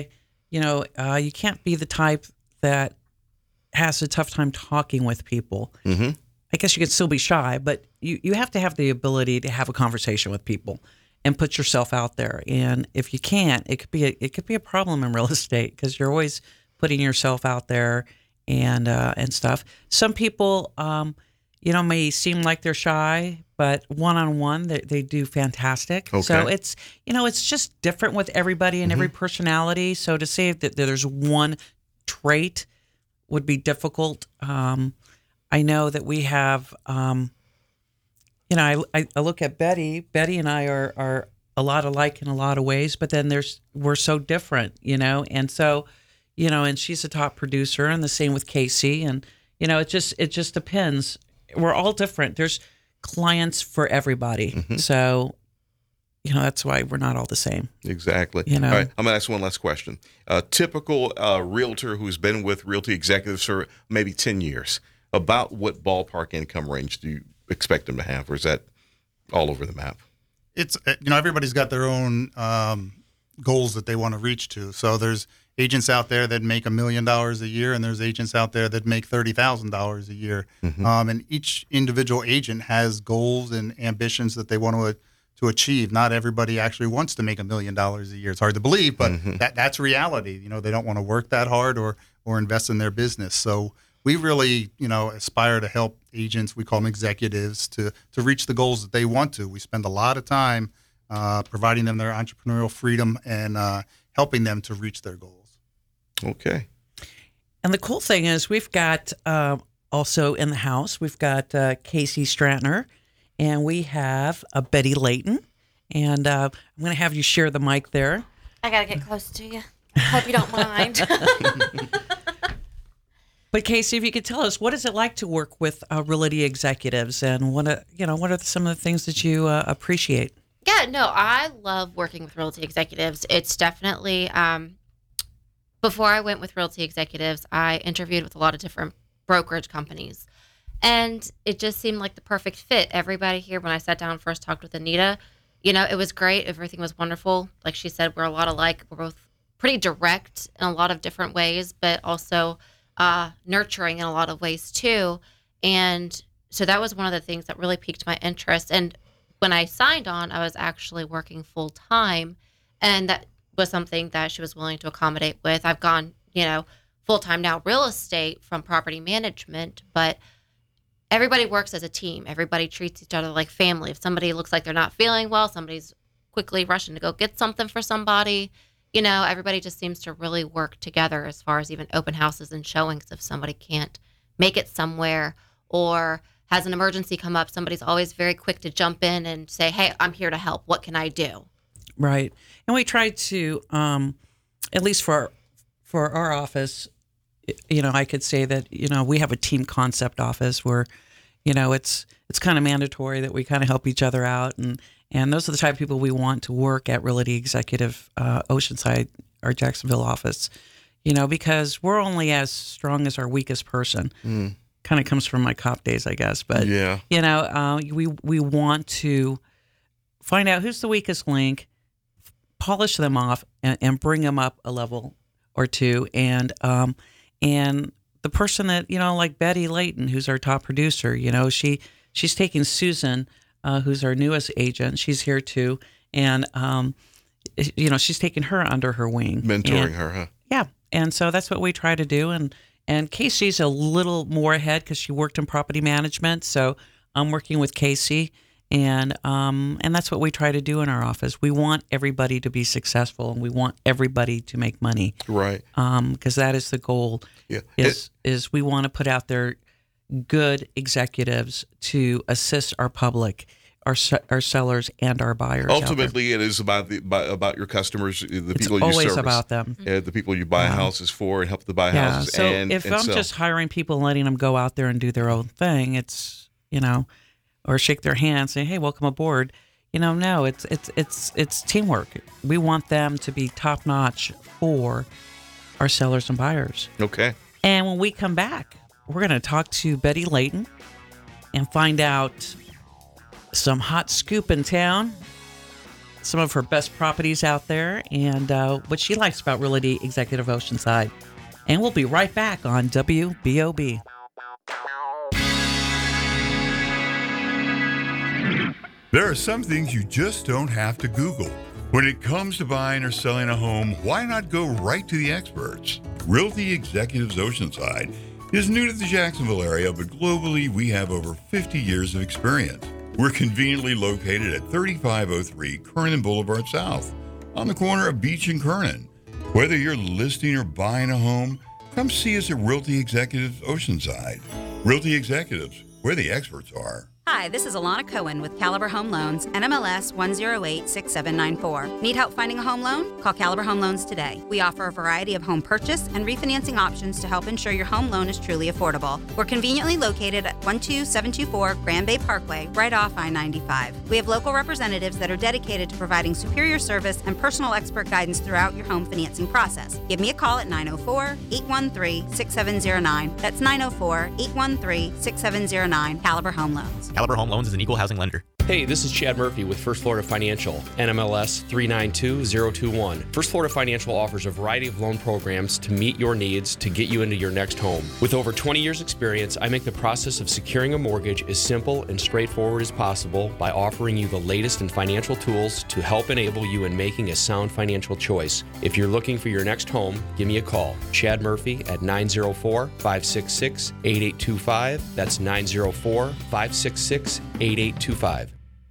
you know, uh, you can't be the type that has a tough time talking with people. Mm-hmm. I guess you could still be shy, but you, you have to have the ability to have a conversation with people and put yourself out there. And if you can't, it could be a, it could be a problem in real estate because you're always putting yourself out there and uh, and stuff. Some people, um, you know, may seem like they're shy, but one on one, they they do fantastic. Okay. So it's you know it's just different with everybody and Mm-hmm. every personality. So to say that there's one trait would be difficult. Um, I know that we have, um, you know, I, I look at Betty. Betty and I are are a lot alike in a lot of ways, but then there's we're so different, you know, and so, you know, and she's a top producer, and the same with Casey, and you know, it just it just depends. We're all different. There's clients for everybody, Mm-hmm. so you know that's why we're not all the same. Exactly. You know? All right, I'm going to ask one last question. A typical uh, realtor who's been with Realty Executives for maybe ten years, about what ballpark income range do you expect them to have, or is that all over the map? It's, you know, everybody's got their own um, goals that they want to reach to. So there's agents out there that make a million dollars a year, and there's agents out there that make thirty thousand dollars a year. Mhm. Um, and each individual agent has goals and ambitions that they want to to achieve. Not everybody actually wants to make a million dollars a year. It's hard to believe, but Mhm. that that's reality. You know, they don't want to work that hard or or invest in their business. So we really, you know, aspire to help agents, we call them executives, to to reach the goals that they want to. We spend a lot of time uh, providing them their entrepreneurial freedom and uh, helping them to reach their goals. Okay. And the cool thing is we've got uh, also in the house, we've got uh, Casey Stratner, and we have uh, Betty Layton. And uh, I'm going to have you share the mic there. I got to get close to you. Hope you don't mind. But Casey, if you could tell us, what is it like to work with uh, Realty Executives, and what are, you know, what are some of the things that you uh, appreciate? Yeah, no, I love working with Realty Executives. It's definitely, um, before I went with Realty Executives, I interviewed with a lot of different brokerage companies. And it just seemed like the perfect fit. Everybody here, when I sat down and first talked with Anita, you know, it was great. Everything was wonderful. Like she said, we're a lot alike. We're both pretty direct in a lot of different ways, but also uh, nurturing in a lot of ways too. And so that was one of the things that really piqued my interest. And when I signed on, I was actually working full time, and that was something that she was willing to accommodate with. I've gone, you know, full time now, real estate from property management, but everybody works as a team. Everybody treats each other like family. If somebody looks like they're not feeling well, somebody's quickly rushing to go get something for somebody. You know, everybody just seems to really work together as far as even open houses and showings. If somebody can't make it somewhere or has an emergency come up, somebody's always very quick to jump in and say, hey, I'm here to help. What can I do? Right. And we try to, um, at least for for our office, you know, I could say that, you know, we have a team concept office where, you know, it's it's kind of mandatory that we kind of help each other out. And, and those are the type of people we want to work at Realty Executive uh, Oceanside, our Jacksonville office, you know, because we're only as strong as our weakest person. Mm. Kind of comes from my cop days, I guess. But, Yeah. you know, uh, we, we want to find out who's the weakest link, polish them off, and, and bring them up a level or two. And um, and the person that, you know, like Betty Layton, who's our top producer, you know, she she's taking Susan, uh, who's our newest agent. She's here too. And, um, you know, she's taking her under her wing. Mentoring And- her, huh? Yeah. And so that's what we try to do. And, and Casey's a little more ahead because she worked in property management. So I'm working with Casey. And um, and that's what we try to do in our office. We want everybody to be successful, and we want everybody to make money. Right. Um, because that is the goal. Yeah. Is is we want to put out there good executives to assist our public, our se- our sellers, and our buyers. out there. Ultimately, it is about the about, about your customers, the It's people you always service, about them. uh, the people you buy Yeah. houses for and help to buy Yeah. houses. So and, if and I'm sell. just hiring people and letting them go out there and do their own thing, it's, you know, or shake their hand, say, "Hey, welcome aboard." You know, no, it's it's it's it's teamwork. We want them to be top notch for our sellers and buyers. Okay. And when we come back, we're going to talk to Betty Layton and find out some hot scoop in town, some of her best properties out there and uh, what she likes about Realty Executive Oceanside. And we'll be right back on W B O B. There are some things you just don't have to Google. When it comes to buying or selling a home, why not go right to the experts? Realty Executives Oceanside is new to the Jacksonville area, but globally we have over fifty years of experience. We're conveniently located at thirty-five oh three Kernan Boulevard South, on the corner of Beach and Kernan. Whether you're listing or buying a home, come see us at Realty Executives Oceanside. Realty Executives, where the experts are. Hi, this is Alana Cohen with Caliber Home Loans, N M L S one zero eight six seven nine four. Need help finding a home loan? Call Caliber Home Loans today. We offer a variety of home purchase and refinancing options to help ensure your home loan is truly affordable. We're conveniently located at one two seven two four Grand Bay Parkway, right off I ninety-five. We have local representatives that are dedicated to providing superior service and personal expert guidance throughout your home financing process. Give me a call at nine oh four, eight one three, six seven zero nine. That's nine oh four, eight one three, six seven zero nine. Caliber Home Loans. Caliber Home Loans is an equal housing lender. Hey, this is Chad Murphy with First Florida Financial, N M L S three nine two zero two one. First Florida Financial offers a variety of loan programs to meet your needs to get you into your next home. With over twenty years experience, I make the process of securing a mortgage as simple and straightforward as possible by offering you the latest in financial tools to help enable you in making a sound financial choice. If you're looking for your next home, give me a call. Chad Murphy at nine oh four, five six six, eight eight two five. That's nine oh four, five six six, eight eight two five.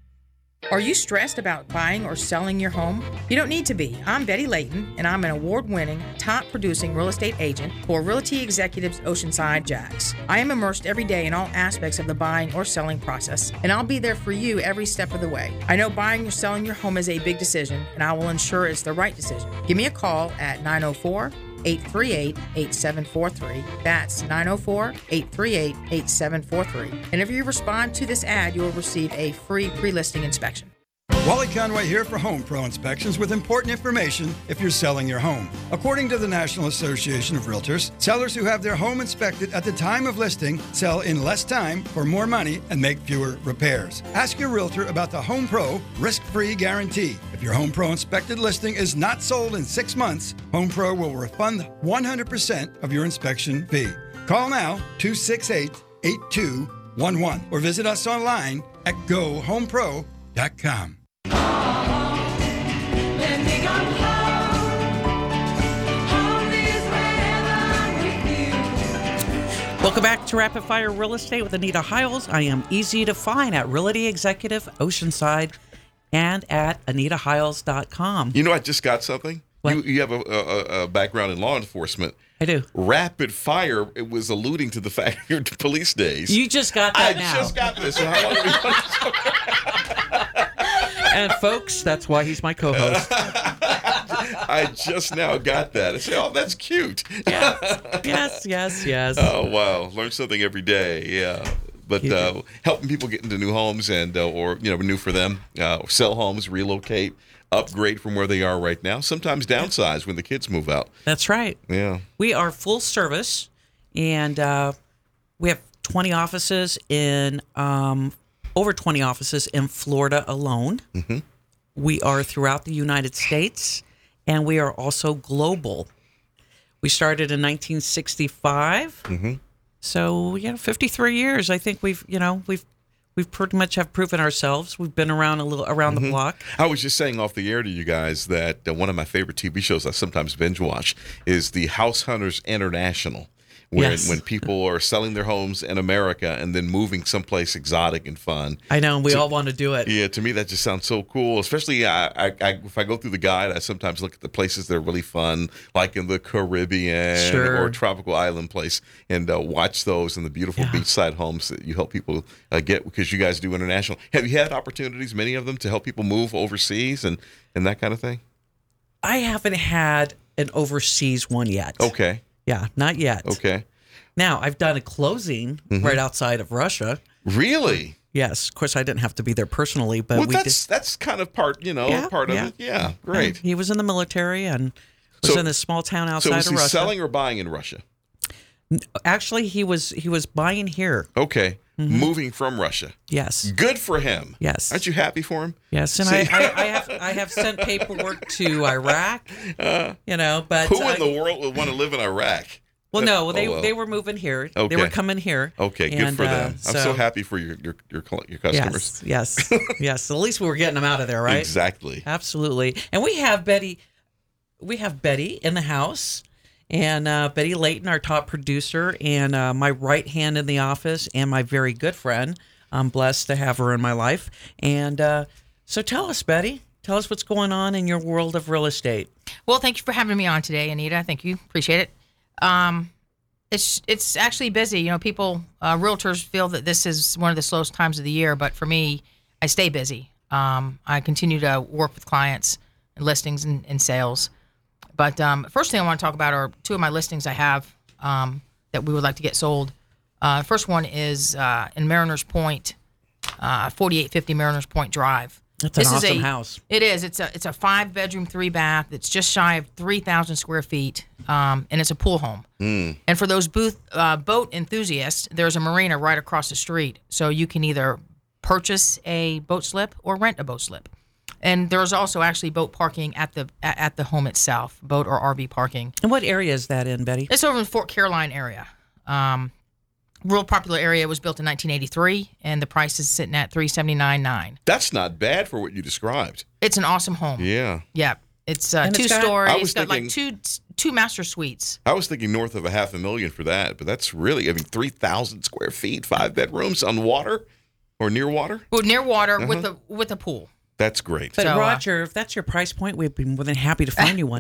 Are you stressed about buying or selling your home? You don't need to be. I'm Betty Layton, and I'm an award-winning, top-producing real estate agent for Realty Executives Oceanside Jax. I am immersed every day in all aspects of the buying or selling process, and I'll be there for you every step of the way. I know buying or selling your home is a big decision, and I will ensure it's the right decision. Give me a call at nine oh four, eight three eight, eight seven four three. That's nine oh four, eight three eight, eight seven four three. And if you respond to this ad, you will receive a free pre-listing inspection. Wally Conway here for Home Pro Inspections with important information if you're selling your home. According to the National Association of Realtors, sellers who have their home inspected at the time of listing sell in less time for more money and make fewer repairs. Ask your realtor about the Home Pro risk-free guarantee. If your Home Pro inspected listing is not sold in six months, Home Pro will refund one hundred percent of your inspection fee. Call now, two six eight, eight two one one, or visit us online at go home pro dot com. Welcome back to Rapid Fire Real Estate with Anita Hiles. I am easy to find at Realty Executive Oceanside and at anita hiles dot com. You know, I just got something. You, you have a, a, a background in law enforcement. I do. Rapid fire, it was alluding to the fact of your police days. You just got that I now. just got this. So how long have you And folks, that's why he's my co-host. I just now got that. I said, oh, that's cute. Yes, yes, yes, yes. Oh, wow. Learn something every day. Yeah. But uh, helping people get into new homes and uh, or, you know, new for them, uh, sell homes, relocate, upgrade from where they are right now, sometimes downsize when the kids move out. That's right. Yeah. We are full service, and uh, we have twenty offices in, um, over twenty offices in Florida alone. Mm-hmm. We are throughout the United States, and we are also global. We started in nineteen sixty-five. Mm-hmm. So, yeah, fifty-three years. I think we've, you know, we've we've pretty much have proven ourselves. We've been around a little around Mm-hmm. the block. I was just saying off the air to you guys that uh, one of my favorite T V shows I sometimes binge watch is the House Hunters International. When, Yes. when people are selling their homes in America and then moving someplace exotic and fun. I know, and we So- all want to do it. Yeah, to me that just sounds so cool. Especially, I, I, I, if I go through the guide, I sometimes look at the places that are really fun, like in the Caribbean Sure. or tropical island place, and uh, watch those and the beautiful beachside homes that you help people uh, get because you guys do international. Have you had opportunities, many of them, to help people move overseas and, and that kind of thing? I haven't had an overseas one yet. Okay. Yeah, not yet. Okay. Now, I've done a closing Mhm. right outside of Russia. Really? Yes. Of course, I didn't have to be there personally, but well, we that's did. that's kind of part, you know, Yeah, part of yeah. it. Yeah, great. He was in the military and was So- in this small town So outside was of he Russia. selling or buying in Russia? Actually, he was he was buying here. Okay. Mhm. Moving from Russia. Yes. Good for him. Yes. Aren't you happy for him? Yes, and I, I, I have I have sent paperwork to Iraq. Uh, you know, but who uh, in the world would want to live in Iraq? well, no, they Oh, well. they were moving here. Okay. They were coming here. Okay, good and, for uh, them. I'm so happy for your your your, cl- your customers. Yes, yes, yes. At least we were getting them out of there, right? Exactly. Absolutely. And we have Betty. We have Betty in the house, and uh, Betty Layton, our top producer, and uh, my right hand in the office, and my very good friend. I'm blessed to have her in my life. And uh, so, tell us, Betty. Tell us what's going on in your world of real estate. Well, thank you for having me on today, Anita. Thank you. Appreciate it. Um, it's it's actually busy. You know, people, uh, realtors feel that this is one of the slowest times of the year, but for me, I stay busy. Um, I continue to work with clients and listings and, and sales. But um, first thing I want to talk about are two of my listings I have um, that we would like to get sold. Uh, first one is uh, in Mariners Point, uh, forty-eight fifty Mariners Point Drive. That's an This is awesome a- house. It is. It's a it's a five bedroom, three bath. It's just shy of three thousand square feet, um, and it's a pool home. Mm. And for those booth uh, boat enthusiasts, there's a marina right across the street, so you can either purchase a boat slip or rent a boat slip. And there's also actually boat parking at the at at the home itself, boat or R V parking. And what area is that in, Betty? It's over in Fort Caroline area. Um, real popular area. It was built in nineteen eighty-three, and the price is sitting at three seventy-nine nine. That's not bad for what you described. It's an awesome home. Yeah. Yeah, it's uh, And two it's got- story. I It's was got like thinking- two two master suites. I was thinking north of a half a million for that, but that's really, I mean, three thousand square feet, five bedrooms on water or near water. Well, near water Uh-huh. with a with a pool. That's great. But So, uh, Roger, if that's your price point, we'd be more than happy to find you one.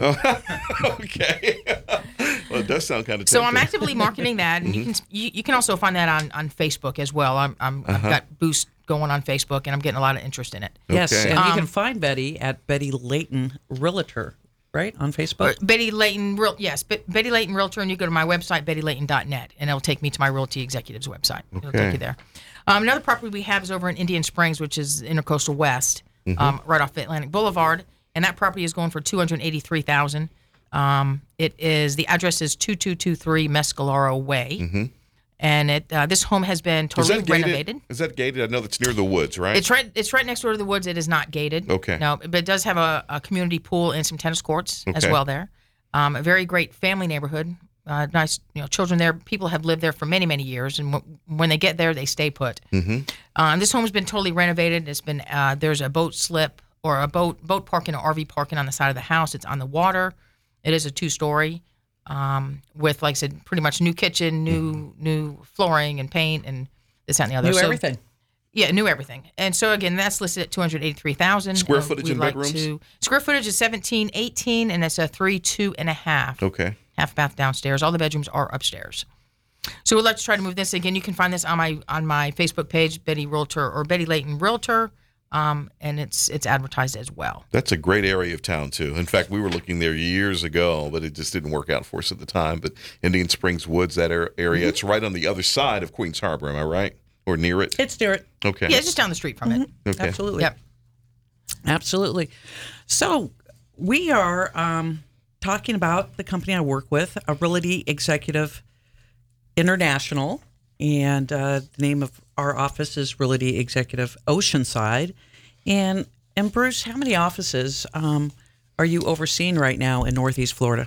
Okay. Well, it does sound kind of. So I'm actively marketing that, and you can you, you can also find that on, on Facebook as well. I'm, I'm I've Uh-huh. got boost going on Facebook, and I'm getting a lot of interest in it. Yes, and you Um, can find Betty at Betty Layton Realtor, right, on Facebook. Betty Layton, real yes, Be- Betty Layton Realtor, and you go to my website, betty layton dot net, and it'll take me to my Realty Executives website. It'll Okay. take you there. Um, another property we have is over in Indian Springs, which is Intercoastal West, Mhm. um, right off Atlantic Boulevard, and that property is going for two hundred eighty-three thousand dollars. Um, it is the address is two two two three Mescalero Way, Mm-hmm. and it uh, this home has been Is totally that gated? renovated. Is that gated? I know that's near the woods, right? It's right. It's right next door to the woods. It is not gated. Okay. No, but it does have a, a community pool and some tennis courts as Okay. well there. Um, a very great family neighborhood. Uh, nice, you know, children there. People have lived there for many, many years, and w- when they get there, they stay put. Mm-hmm. Um, this home's been totally renovated. It's been uh, there's a boat slip or a boat boat parking or R V parking on the side of the house. It's on the water. It is a two story um, with, like I said, pretty much new kitchen, new new flooring and paint and this that, and the other. New So- everything. Yeah, new everything. And so again, that's listed at two hundred eighty-three thousand. Square footage in bedrooms? Square footage is seventeen eighteen, and it's a three two and a half. Okay. Half bath downstairs. All the bedrooms are upstairs. So we'd like to try to move this again. You can find this on my on my Facebook page, Betty Realtor or Betty Layton Realtor, um, and it's it's advertised as well. That's a great area of town too. In fact, we were looking there years ago, but it just didn't work out for us at the time. But Indian Springs Woods, that ar- area, it's right on the other side of Queens Harbor. Am I right? Or near it? It's near it. Okay. Yeah, it's just down the street from it. Okay. Absolutely. Yep. Absolutely. So we are um, talking about the company I work with, a Realty Executive International, and uh, the name of our office is Realty Executive Oceanside. And and Bruce, how many offices um, are you overseeing right now in Northeast Florida?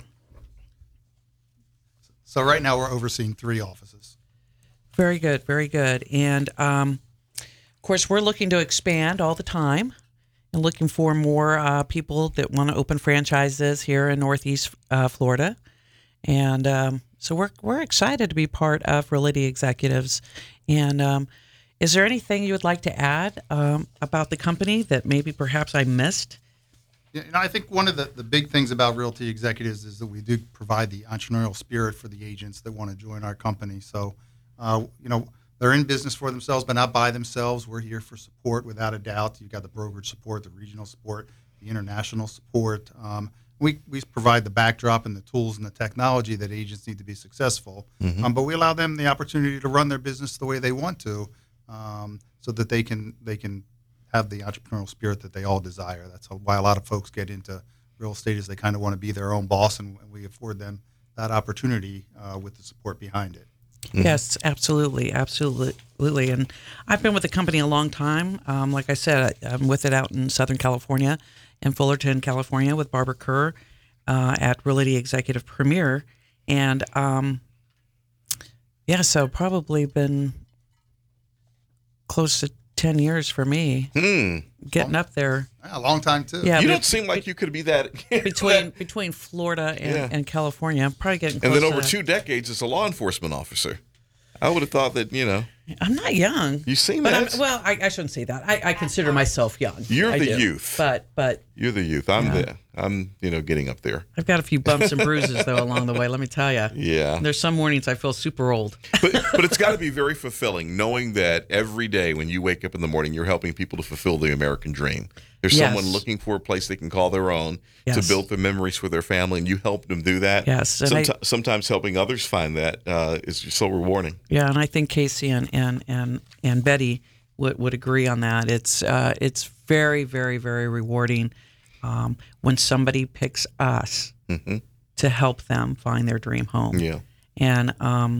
So right now we're overseeing three offices. Very good, very good. And um, of course, we're looking to expand all the time and looking for more uh, people that want to open franchises here in Northeast uh, Florida. And um, so we're we're excited to be part of Realty Executives. And um, is there anything you would like to add um, about the company that maybe perhaps I missed? Yeah, you know, I think one of the, the big things about Realty Executives is that we do provide the entrepreneurial spirit for the agents that want to join our company. So, uh, you know, they're in business for themselves, but not by themselves. We're here for support, without a doubt. You've got the brokerage support, the regional support, the international support. Um, we, we provide the backdrop and the tools and the technology that agents need to be successful. Mhm. Um, but we allow them the opportunity to run their business the way they want to, um, so that they can they can have the entrepreneurial spirit that they all desire. That's why a lot of folks get into real estate, is they kind of want to be their own boss, and we afford them that opportunity uh, with the support behind it. Yes, absolutely, absolutely. And I've been with the company a long time. Um, like I said, I, I'm with it out in Southern California, in Fullerton, California, with Barbara Kerr uh, at Realty Executive Premier. And um, yeah, so probably been close to ten years for me, Hmm. getting up there. A long time too. Yeah, you but don't seem like you could be that. between between Florida and, Yeah. and California. I'm probably getting And close then over to, two decades as a law enforcement officer. I would have thought that, you know. I'm not young. You seem but I'm, it. well, I, I shouldn't say that. I, I consider myself young. You're I the do. youth. But but You're the youth. I'm Yeah. the, I'm, you know, getting up there. I've got a few bumps and bruises though along the way. Let me tell you. Yeah. There's some mornings I feel super old. But, but it's got to be very fulfilling knowing that every day when you wake up in the morning, you're helping people to fulfill the American dream. There's Yes. someone looking for a place they can call their own Yes. to build the memories for their family, and you help them do that. Yes, and I- Someti- sometimes helping others find that uh, is just so rewarding. Yeah, and I think Casey and and and, and Betty would, would agree on that. It's uh, it's very very very rewarding um, when somebody picks us Mhm. to help them find their dream home. Yeah. And um,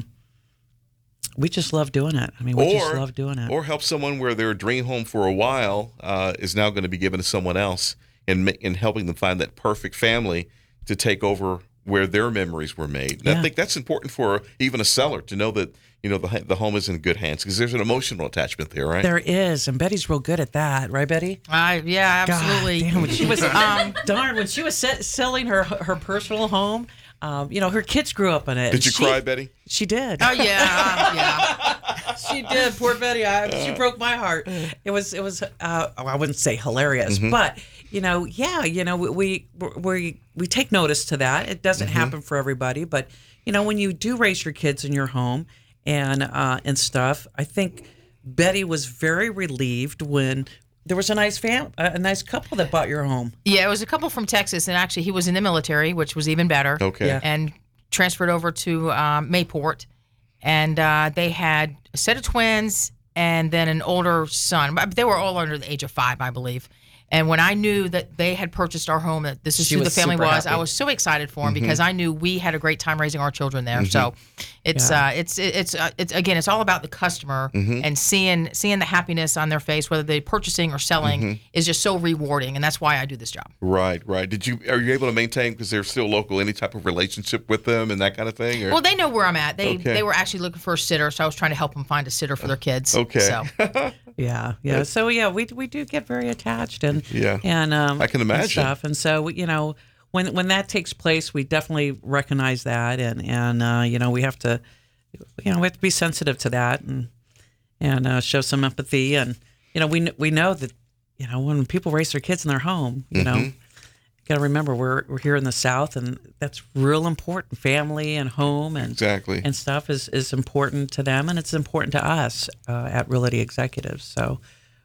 we just love doing it. I mean, we just love doing it. Or help someone where their dream home for a while uh, is now going to be given to someone else, and ma- and helping them find that perfect family to take over where their memories were made. And I Yeah. think that's important for even a seller to know that, you know, the the home is in good hands, because there's an emotional attachment there, right? There is, and Betty's real good at that, right, Betty? I yeah, absolutely. God, damn, when she was Um, darn when she was se- selling her her personal home. Um, you know, her kids grew up in it. Did and you she- cry, Betty? She did. Oh yeah, yeah. She did. Poor Betty. I, she broke my heart. It was. It was. Uh, I wouldn't say hilarious, Mhm. but you know, yeah, you know, we we we take notice to that. It doesn't Mhm. happen for everybody, but you know, when you do raise your kids in your home and uh, and stuff, I think Betty was very relieved when there was a nice fam, a nice couple that bought your home. Yeah, it was a couple from Texas, and actually he was in the military, which was even better. Okay. Yeah. And transferred over to um, Mayport, and uh, they had a set of twins and then an older son. But They were all under the age of five, I believe. And when I knew that they had purchased our home, that this is She who the was family super was, happy. I was so excited for them Mhm. because I knew we had a great time raising our children there. Mhm. So it's Yeah. uh, it's it's uh, it's again, it's all about the customer Mhm. and seeing seeing the happiness on their face, whether they're purchasing or selling, Mhm. is just so rewarding, and that's why I do this job. Right, right. Did you are you able to maintain, because they're still local, any type of relationship with them and that kind of thing? Or? Well, they know where I'm at. They Okay. they were actually looking for a sitter, so I was trying to help them find a sitter for their kids. Okay. So Yeah, yeah. So yeah, we we do get very attached, and Yeah. and um, I can and imagine. stuff. And so you know, when when that takes place, we definitely recognize that, and and uh, you know, we have to, you know, we have to be sensitive to that, and and uh, show some empathy, and you know, we kn- we know that you know when people raise their kids in their home, you know. Mhm. Got to remember we're we're here in the South, and that's real important. Family and home and Exactly. and stuff is, is important to them, and it's important to us uh, at Realty Executives. So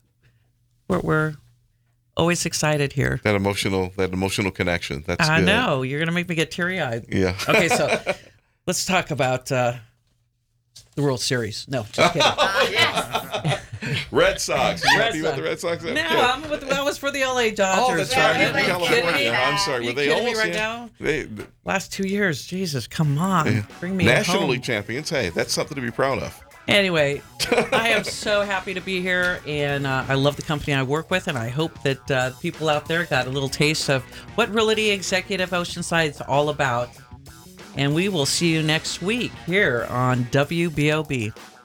we're we're always excited here. That emotional that emotional connection. That's I good. know you're gonna make me get teary eyed. Yeah. Okay, so let's talk about uh, the World Series. No, just kidding. Red Sox. You Red happy about Sox. the Red Sox? No, Okay. I'm with, that was for the L A Dodgers. Oh, that's right. Are you You're in kidding California. me? I'm sorry. Are Were you they kidding me almost right yeah. now? They, Last two years, Jesus, come on, yeah. bring me National home. League champions. Hey, that's something to be proud of. Anyway, I am so happy to be here, and uh, I love the company I work with, and I hope that uh, people out there got a little taste of what Realty Executive Oceanside is all about. And we will see you next week here on W B O B.